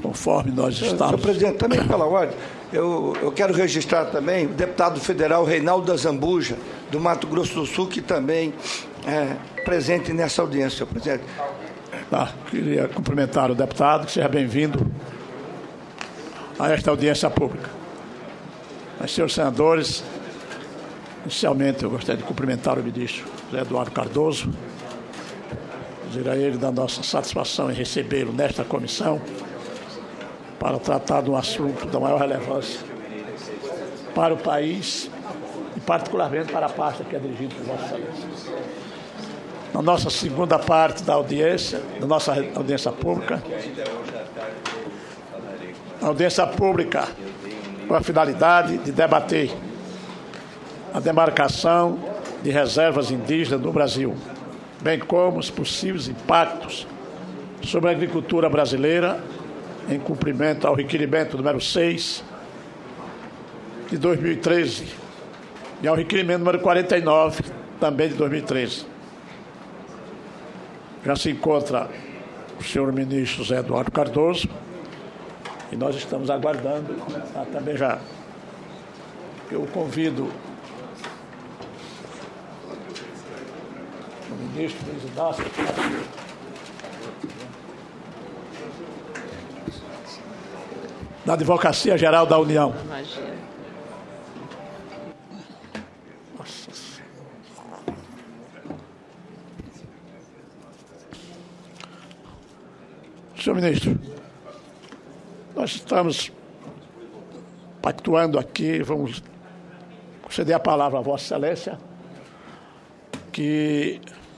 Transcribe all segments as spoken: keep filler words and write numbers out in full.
conforme nós estamos. Senhor presidente, também pela ordem, eu, eu quero registrar também o deputado federal Reinaldo Azambuja, do Mato Grosso do Sul, que também é presente nessa audiência, senhor presidente. Tá, queria cumprimentar o deputado, que seja bem-vindo a esta audiência pública. Mas, senhores senadores, inicialmente eu gostaria de cumprimentar o ministro José Eduardo Cardoso, dizer a ele da nossa satisfação em recebê-lo nesta comissão para tratar de um assunto da maior relevância para o país e particularmente para a pasta que é dirigida por Vossa Excelência. Na nossa segunda parte da audiência, da nossa audiência pública, a audiência pública com a finalidade de debater a demarcação de reservas indígenas no Brasil, bem como os possíveis impactos sobre a agricultura brasileira, em cumprimento ao requerimento número seis de dois mil e treze e ao requerimento número quarenta e nove, também de dois mil e treze. Já se encontra o senhor ministro José Eduardo Cardoso e nós estamos aguardando, tá, também já eu convido o ministro Luiz Inácio da Advocacia Geral da União. Imagina. Senhor ministro, nós estamos pactuando aqui, vamos conceder a palavra a Vossa Excelência, que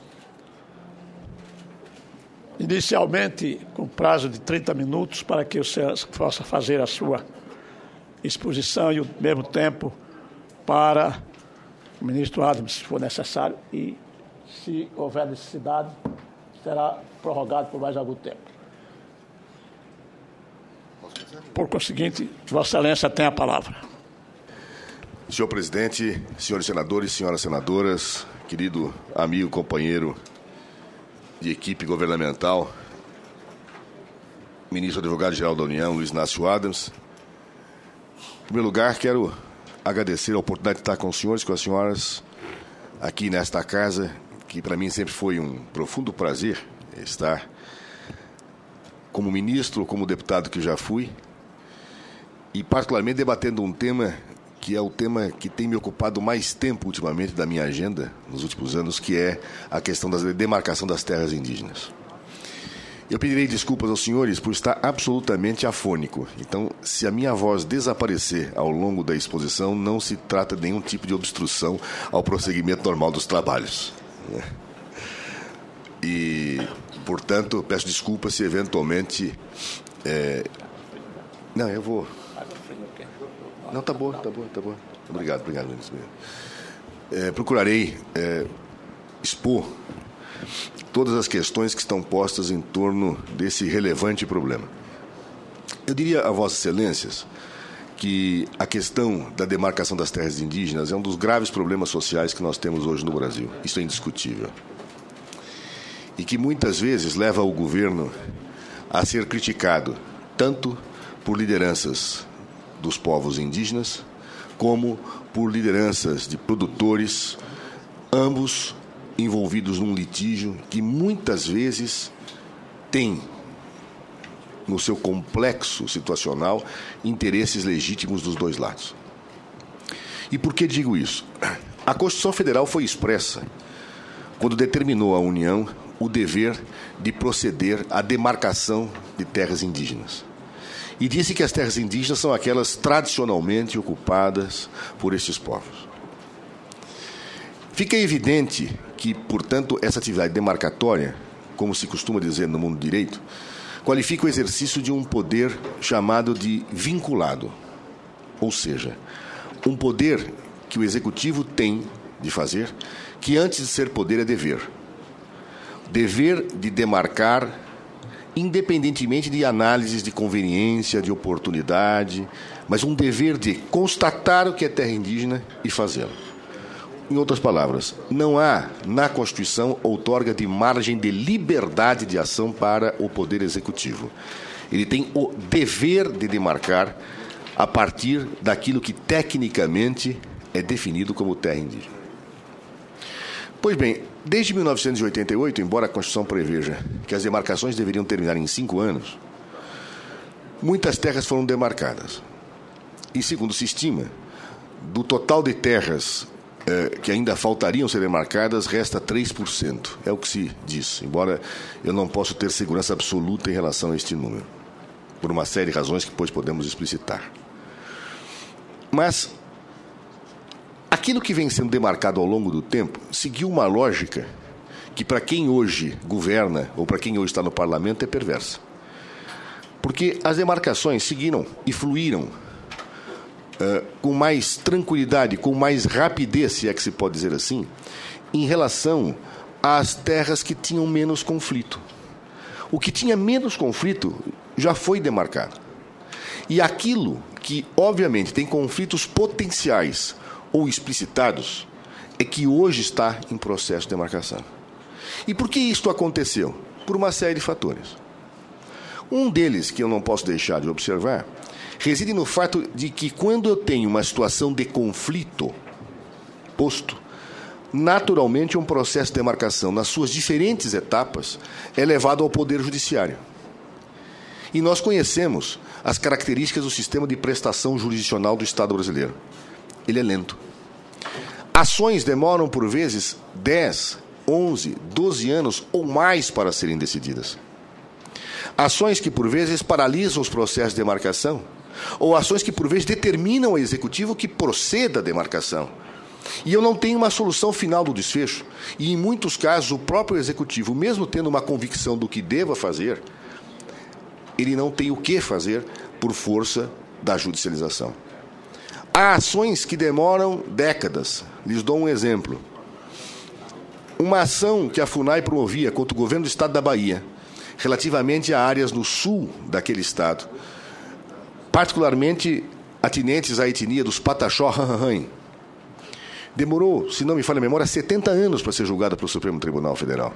inicialmente com prazo de trinta minutos para que o senhor possa fazer a sua exposição e ao mesmo tempo para o ministro Adams, se for necessário, e se houver necessidade, será prorrogado por mais algum tempo. Por conseguinte, Vossa Excelência tem a palavra. Senhor presidente, senhores senadores, senhoras senadoras, querido amigo, companheiro de equipe governamental, ministro advogado-geral da União, Luiz Inácio Adams. Em primeiro lugar, quero agradecer a oportunidade de estar com os senhores e com as senhoras aqui nesta casa, que para mim sempre foi um profundo prazer estar como ministro, como deputado que já fui, e particularmente debatendo um tema que é o tema que tem me ocupado mais tempo ultimamente da minha agenda, nos últimos anos, que é a questão da demarcação das terras indígenas. Eu pedirei desculpas aos senhores por estar absolutamente afônico. Então, se a minha voz desaparecer ao longo da exposição, não se trata de nenhum tipo de obstrução ao prosseguimento normal dos trabalhos. E, portanto, peço desculpas se eventualmente... É... Não, eu vou... Não, tá bom, tá bom, tá bom. Obrigado, obrigado, ministro. É, procurarei é, expor todas as questões que estão postas em torno desse relevante problema. Eu diria a Vossas Excelências que a questão da demarcação das terras indígenas é um dos graves problemas sociais que nós temos hoje no Brasil. Isso é indiscutível. E que muitas vezes leva o governo a ser criticado tanto por lideranças dos povos indígenas, como por lideranças de produtores, ambos envolvidos num litígio que muitas vezes tem, no seu complexo situacional, interesses legítimos dos dois lados. E por que digo isso? A Constituição Federal foi expressa quando determinou à União o dever de proceder à demarcação de terras indígenas. E disse que as terras indígenas são aquelas tradicionalmente ocupadas por estes povos. Fica evidente que, portanto, essa atividade demarcatória, como se costuma dizer no mundo do direito, qualifica o exercício de um poder chamado de vinculado. Ou seja, um poder que o executivo tem de fazer, que antes de ser poder é dever. Dever de demarcar, independentemente de análises de conveniência, de oportunidade, mas um dever de constatar o que é terra indígena e fazê-lo. Em outras palavras, não há na Constituição outorga de margem de liberdade de ação para o Poder Executivo. ele tem o dever de demarcar a partir daquilo que tecnicamente é definido como terra indígena. Pois bem, desde mil novecentos e oitenta e oito, embora a Constituição preveja que as demarcações deveriam terminar em cinco anos, muitas terras foram demarcadas. E, segundo se estima, do total de terras eh, que ainda faltariam ser demarcadas, resta três por cento. É o que se diz, embora eu não possa ter segurança absoluta em relação a este número, por uma série de razões que depois podemos explicitar. Mas aquilo que vem sendo demarcado ao longo do tempo seguiu uma lógica que, para quem hoje governa ou para quem hoje está no parlamento, é perversa. Porque as demarcações seguiram e fluíram uh, com mais tranquilidade, com mais rapidez, se é que se pode dizer assim, em relação às terras que tinham menos conflito. O que tinha menos conflito já foi demarcado. E aquilo que, obviamente, tem conflitos potenciais ou explicitados, é que hoje está em processo de demarcação. E por que isto aconteceu? Por uma série de fatores. Um deles, que eu não posso deixar de observar, reside no fato de que, quando eu tenho uma situação de conflito posto, naturalmente um processo de demarcação, nas suas diferentes etapas, é levado ao Poder Judiciário. E nós conhecemos as características do sistema de prestação jurisdicional do Estado brasileiro. Ele é lento. Ações demoram, por vezes, dez, onze, doze anos ou mais para serem decididas. Ações que, por vezes, paralisam os processos de demarcação, ou ações que, por vezes, determinam ao Executivo que proceda a demarcação. E eu não tenho uma solução final do desfecho. E, em muitos casos, o próprio Executivo, mesmo tendo uma convicção do que deva fazer, ele não tem o que fazer por força da judicialização. Há ações que demoram décadas. Lhes dou um exemplo. Uma ação que a FUNAI promovia contra o governo do Estado da Bahia, relativamente a áreas no sul daquele estado, particularmente atinentes à etnia dos Pataxó Ranranhan, demorou, se não me falha a memória, setenta anos para ser julgada pelo Supremo Tribunal Federal.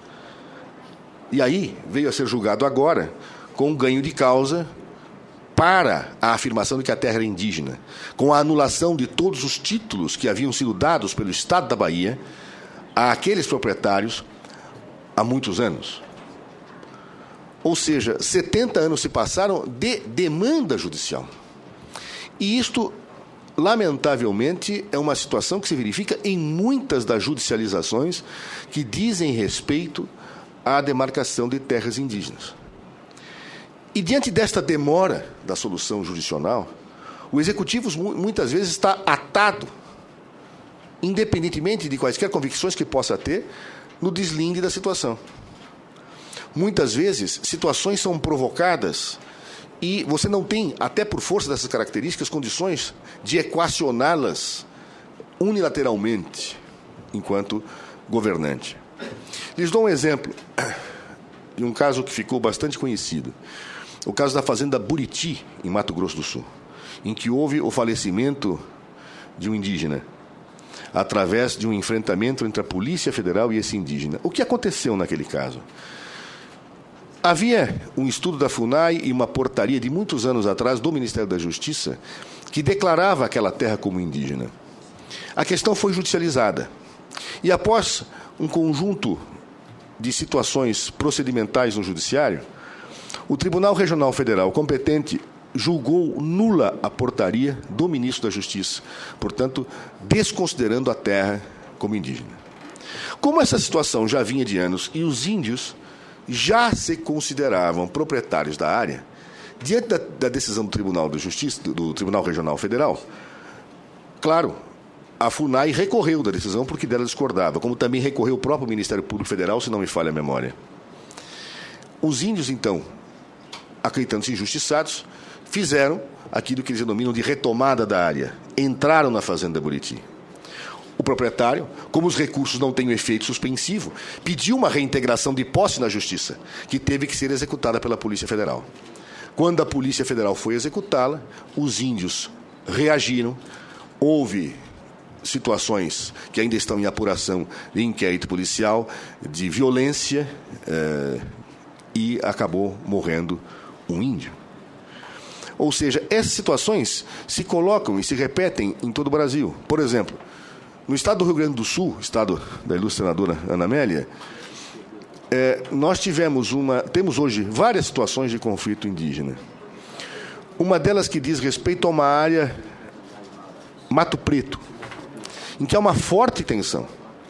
E aí veio a ser julgado agora com um ganho de causa para a afirmação de que a terra era indígena, com a anulação de todos os títulos que haviam sido dados pelo Estado da Bahia àqueles proprietários há muitos anos. Ou seja, setenta anos se passaram de demanda judicial. E isto, lamentavelmente, é uma situação que se verifica em muitas das judicializações que dizem respeito à demarcação de terras indígenas. E diante desta demora da solução jurisdicional, o Executivo muitas vezes está atado, independentemente de quaisquer convicções que possa ter, no deslinde da situação. Muitas vezes, situações são provocadas e você não tem, até por força dessas características, condições de equacioná-las unilateralmente enquanto governante. Lhes dou um exemplo de um caso que ficou bastante conhecido. O caso da fazenda Buriti, em Mato Grosso do Sul, em que houve o falecimento de um indígena através de um enfrentamento entre a Polícia Federal e esse indígena. O que aconteceu naquele caso? Havia um estudo da FUNAI e uma portaria de muitos anos atrás do Ministério da Justiça que declarava aquela terra como indígena. A questão foi judicializada. E após um conjunto de situações procedimentais no Judiciário, o Tribunal Regional Federal competente julgou nula a portaria do Ministro da Justiça, portanto, desconsiderando a terra como indígena. Como essa situação já vinha de anos e os índios já se consideravam proprietários da área, diante da, da decisão do Tribunal de Justiça, do, do Tribunal Regional Federal, claro, a FUNAI recorreu da decisão porque dela discordava, como também recorreu o próprio Ministério Público Federal, se não me falha a memória. Os índios, então, acreditando-se injustiçados, fizeram aquilo que eles denominam de retomada da área, entraram na fazenda Buriti. O proprietário, como os recursos não têm um efeito suspensivo, pediu uma reintegração de posse na Justiça, que teve que ser executada pela Polícia Federal. Quando a Polícia Federal foi executá-la, os índios reagiram, houve situações que ainda estão em apuração de inquérito policial, de violência, eh, e acabou morrendo um índio. Ou seja, essas situações se colocam e se repetem em todo o Brasil. Por exemplo, no estado do Rio Grande do Sul, estado da ilustre senadora Ana Amélia, é, nós tivemos uma, temos hoje várias situações de conflito indígena. Uma delas que diz respeito a uma área Mato Preto, em que há uma forte tensão.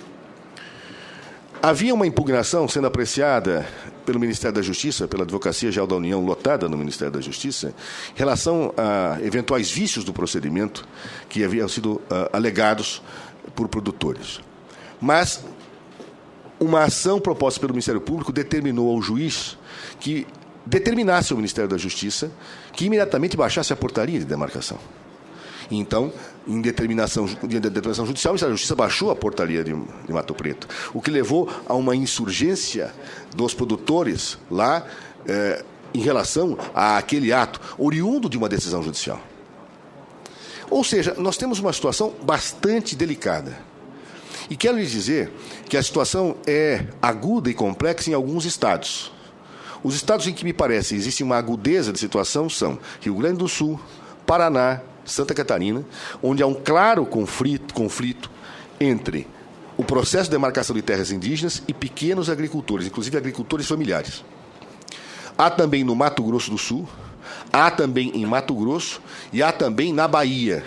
Havia uma impugnação sendo apreciada pelo Ministério da Justiça, pela Advocacia Geral da União, lotada no Ministério da Justiça, em relação a eventuais vícios do procedimento que haviam sido uh, alegados por produtores. Mas uma ação proposta pelo Ministério Público determinou ao juiz que determinasse ao Ministério da Justiça que imediatamente baixasse a portaria de demarcação. Então, em determinação, de determinação judicial, o Ministério da Justiça baixou a portaria de, de Mato Preto, o que levou a uma insurgência dos produtores lá eh, em relação àquele ato, oriundo de uma decisão judicial. Ou seja, nós temos uma situação bastante delicada. E quero lhes dizer que a situação é aguda e complexa em alguns estados. Os estados em que me parece existe uma agudeza de situação são Rio Grande do Sul, Paraná, Santa Catarina, onde há um claro conflito, conflito entre o processo de demarcação de terras indígenas e pequenos agricultores, inclusive agricultores familiares. Há também no Mato Grosso do Sul, há também em Mato Grosso e há também na Bahia.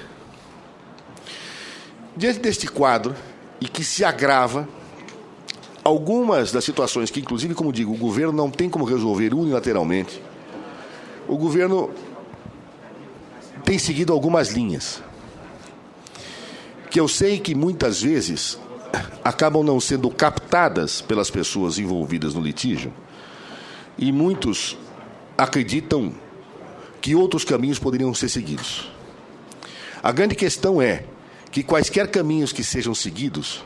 Diante deste quadro, e que se agrava, algumas das situações que, inclusive, como digo, o governo não tem como resolver unilateralmente, o governo tem seguido algumas linhas, que eu sei que muitas vezes acabam não sendo captadas pelas pessoas envolvidas no litígio, e muitos acreditam que outros caminhos poderiam ser seguidos. A grande questão é que quaisquer caminhos que sejam seguidos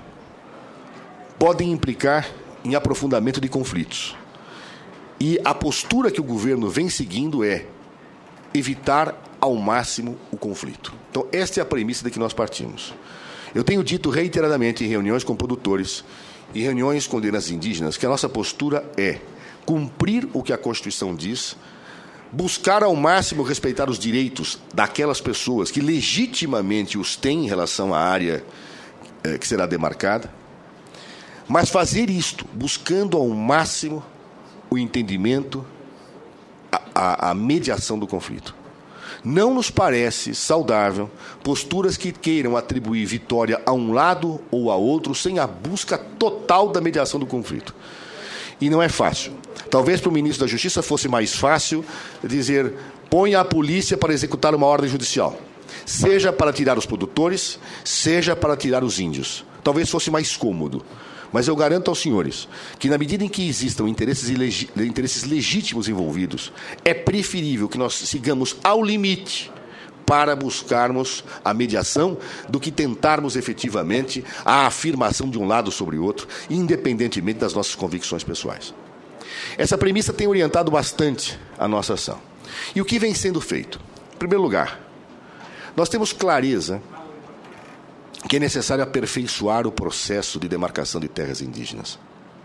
podem implicar em aprofundamento de conflitos. E a postura que o governo vem seguindo é evitar ao máximo o conflito. Então, esta é a premissa de que nós partimos. Eu tenho dito reiteradamente em reuniões com produtores e reuniões com lideranças indígenas que a nossa postura é cumprir o que a Constituição diz, buscar ao máximo respeitar os direitos daquelas pessoas que legitimamente os têm em relação à área eh, que será demarcada, mas fazer isto buscando ao máximo o entendimento, a, a, a mediação do conflito. Não nos parece saudável posturas que queiram atribuir vitória a um lado ou a outro sem a busca total da mediação do conflito. E não é fácil. Talvez para o ministro da Justiça fosse mais fácil dizer: ponha a polícia para executar uma ordem judicial, seja para tirar os produtores, seja para tirar os índios. Talvez fosse mais cômodo. Mas eu garanto aos senhores que, na medida em que existam interesses, ilegi- interesses legítimos envolvidos, é preferível que nós sigamos ao limite para buscarmos a mediação do que tentarmos efetivamente a afirmação de um lado sobre o outro, independentemente das nossas convicções pessoais. Essa premissa tem orientado bastante a nossa ação. E o que vem sendo feito? Em primeiro lugar, nós temos clareza que é necessário aperfeiçoar o processo de demarcação de terras indígenas.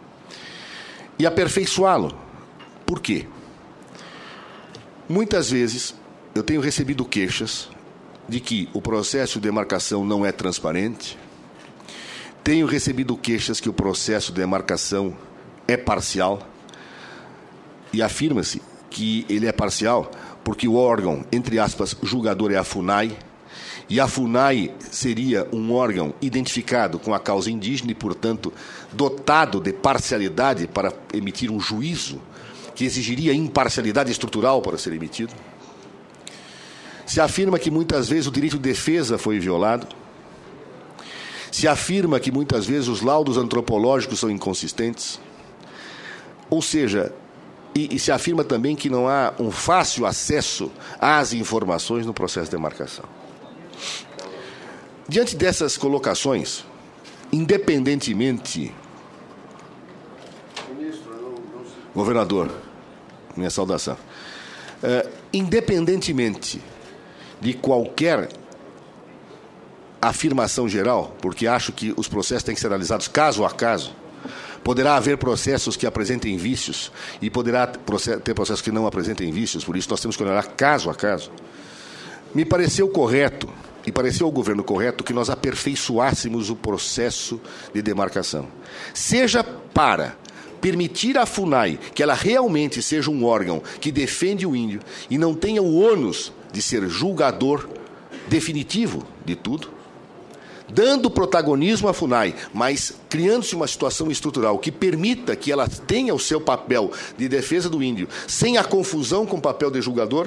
E aperfeiçoá-lo. Por quê? Muitas vezes eu tenho recebido queixas de que o processo de demarcação não é transparente, tenho recebido queixas que o processo de demarcação é parcial, e afirma-se que ele é parcial porque o órgão, entre aspas, julgador é a FUNAI, e a FUNAI seria um órgão identificado com a causa indígena e, portanto, dotado de parcialidade para emitir um juízo que exigiria imparcialidade estrutural para ser emitido. Se afirma que muitas vezes o direito de defesa foi violado. Se afirma que muitas vezes os laudos antropológicos são inconsistentes. Ou seja, e, e se afirma também que não há um fácil acesso às informações no processo de demarcação. Diante dessas colocações, independentemente... Governador, minha saudação. Uh, independentemente de qualquer afirmação geral, porque acho que os processos têm que ser analisados caso a caso, Poderá haver processos que apresentem vícios e poderá ter processos que não apresentem vícios, por isso nós temos que olhar caso a caso. Me pareceu correto, e pareceu ao governo correto, que nós aperfeiçoássemos o processo de demarcação. Seja para permitir à FUNAI que ela realmente seja um órgão que defende o índio e não tenha o ônus de ser julgador definitivo de tudo, dando protagonismo à FUNAI, mas criando-se uma situação estrutural que permita que ela tenha o seu papel de defesa do índio, sem a confusão com o papel de julgador,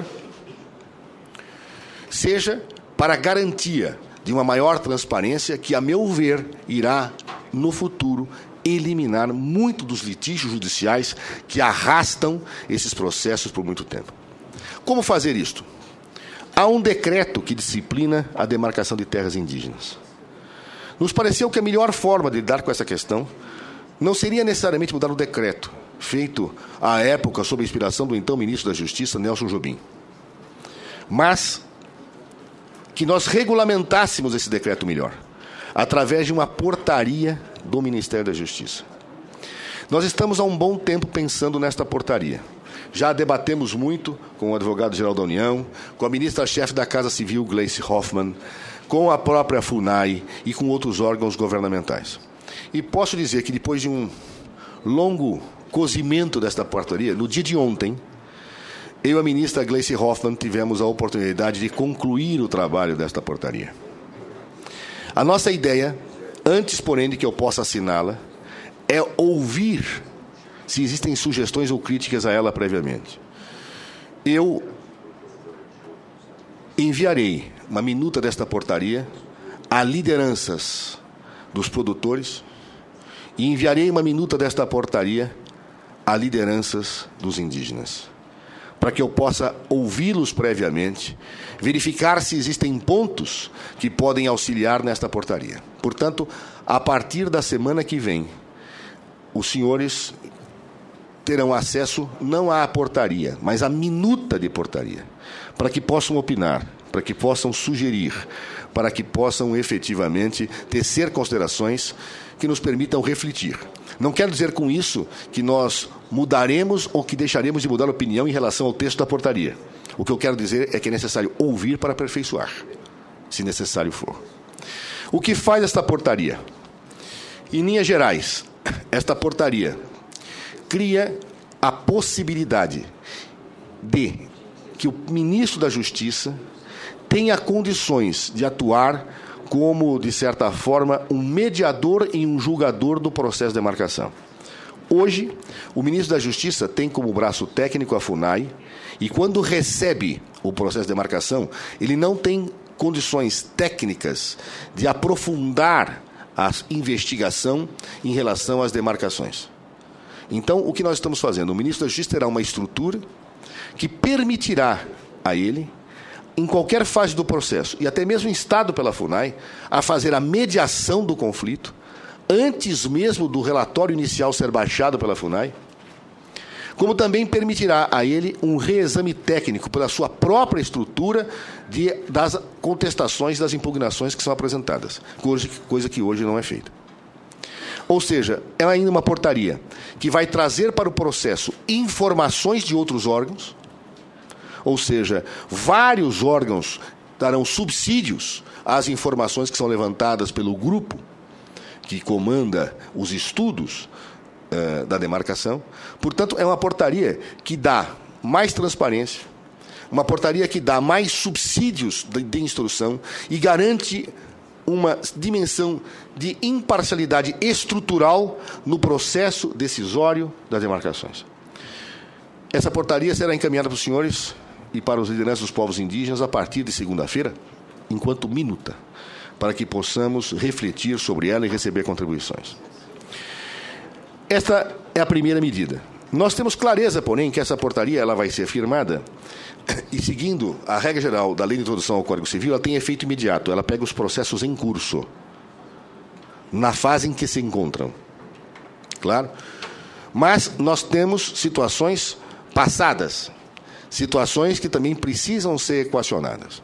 seja para a garantia de uma maior transparência que, a meu ver, irá, no futuro, eliminar muito dos litígios judiciais que arrastam esses processos por muito tempo. Como fazer isto? Há um decreto que disciplina a demarcação de terras indígenas. Nos pareceu que a melhor forma de lidar com essa questão não seria necessariamente mudar o decreto, feito à época sob a inspiração do então ministro da Justiça, Nelson Jobim, mas que nós regulamentássemos esse decreto melhor, através de uma portaria do Ministério da Justiça. Nós estamos há um bom tempo pensando nesta portaria. Já debatemos muito com o advogado-geral da União, com a ministra-chefe da Casa Civil, Gleice Hoffmann, com a própria FUNAI e com outros órgãos governamentais. E posso dizer que, depois de um longo cozimento desta portaria, no dia de ontem, eu e a ministra Gleice Hoffmann tivemos a oportunidade de concluir o trabalho desta portaria. A nossa ideia, antes, porém, de que eu possa assiná-la, é ouvir se existem sugestões ou críticas a ela previamente. Eu enviarei uma minuta desta portaria a lideranças dos produtores e enviarei uma minuta desta portaria a lideranças dos indígenas, para que eu possa ouvi-los previamente, verificar se existem pontos que podem auxiliar nesta portaria. Portanto, a partir da semana que vem, os senhores terão acesso não à portaria, mas à minuta de portaria, para que possam opinar, para que possam sugerir, para que possam efetivamente tecer considerações que nos permitam refletir. Não quero dizer com isso que nós mudaremos ou que deixaremos de mudar opinião em relação ao texto da portaria. O que eu quero dizer é que é necessário ouvir para aperfeiçoar, se necessário for. O que faz esta portaria? Em linhas gerais, esta portaria cria a possibilidade de que o ministro da Justiça tenha condições de atuar como, de certa forma, um mediador e um julgador do processo de demarcação. Hoje, o ministro da Justiça tem como braço técnico a FUNAI e, quando recebe o processo de demarcação, ele não tem condições técnicas de aprofundar a investigação em relação às demarcações. Então, o que nós estamos fazendo? O ministro da Justiça terá uma estrutura que permitirá a ele, em qualquer fase do processo, e até mesmo instado pela FUNAI, a fazer a mediação do conflito, antes mesmo do relatório inicial ser baixado pela FUNAI, como também permitirá a ele um reexame técnico pela sua própria estrutura de, das contestações, das impugnações que são apresentadas, coisa, coisa que hoje não é feita. Ou seja, é ainda uma portaria que vai trazer para o processo informações de outros órgãos, ou seja, vários órgãos darão subsídios às informações que são levantadas pelo grupo que comanda os estudos uh, da demarcação. Portanto, é uma portaria que dá mais transparência, uma portaria que dá mais subsídios de, de instrução e garante uma dimensão de imparcialidade estrutural no processo decisório das demarcações. Essa portaria será encaminhada para os senhores e para os lideranças dos povos indígenas a partir de segunda-feira, enquanto minuta, para que possamos refletir sobre ela e receber contribuições. Esta é a primeira medida. Nós temos clareza, porém, que essa portaria ela vai ser firmada e, seguindo a regra geral da Lei de Introdução ao Código Civil, ela tem efeito imediato. Ela pega os processos em curso, na fase em que se encontram. Claro? Mas nós temos situações passadas, situações que também precisam ser equacionadas.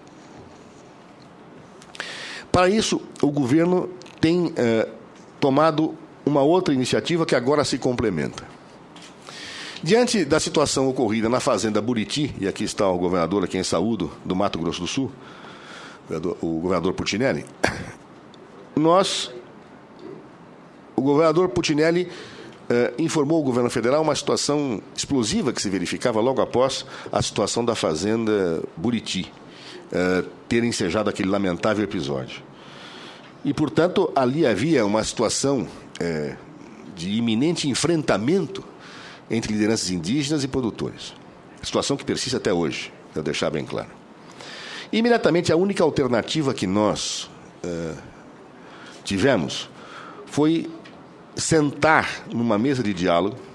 Para isso, o governo tem eh, tomado uma outra iniciativa que agora se complementa. Diante da situação ocorrida na fazenda Buriti, e aqui está o governador, a quem saúdo, do Mato Grosso do Sul, o governador Puccinelli, nós, o governador Puccinelli eh, informou o governo federal uma situação explosiva que se verificava logo após a situação da fazenda Buriti eh, ter ensejado aquele lamentável episódio. E, portanto, ali havia uma situação eh, de iminente enfrentamento entre lideranças indígenas e produtores. Situação que persiste até hoje, para deixar bem claro. Imediatamente, a única alternativa que nós uh, tivemos foi sentar numa mesa de diálogo